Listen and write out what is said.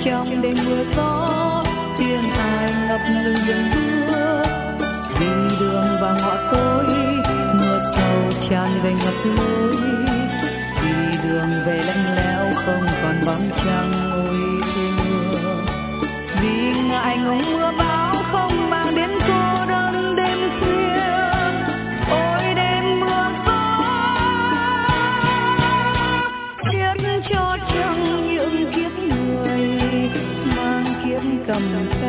trong đêm mưa gió, tiếng ai ngập ngừng đường mưa. Vì đường vào ngõ tối, mưa sâu tràn về ngập lối. Vì đường về lạnh lẽo không còn bóng trăng ôi thưa. Vì ngại ngùng mưa bão không mang đến cô đơn đêm khuya. Ôi đêm mưa gió khiến cho trăng những kiếp người mang kiếp cầm